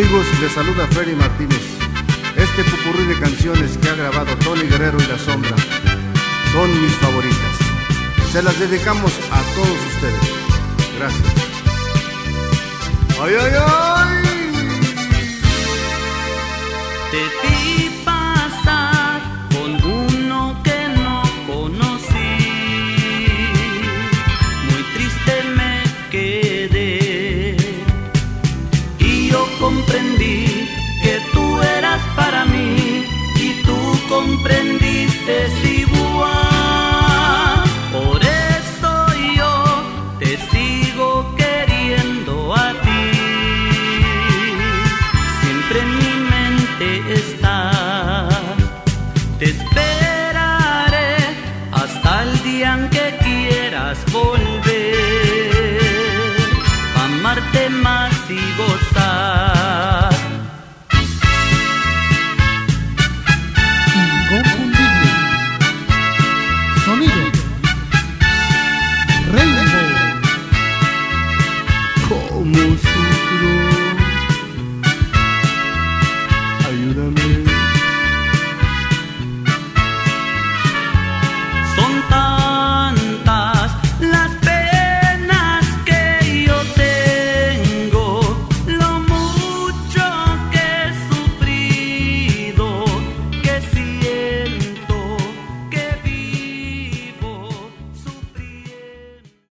Amigos, les saluda Freddy Martínez. Este popurrí de canciones que ha grabado Tony Guerrero y La Sombra son mis favoritas. Se las dedicamos a todos ustedes. Gracias. ¡Ay, ay, ay! Te vi pasar con uno que no conocí. Muy triste me quedé y yo comprendí que tú eras para mí y tú comprendiste igual. Por eso yo te sigo queriendo a ti. Siempre en mi mente estás. Te esperaré hasta el día en que quieras volver.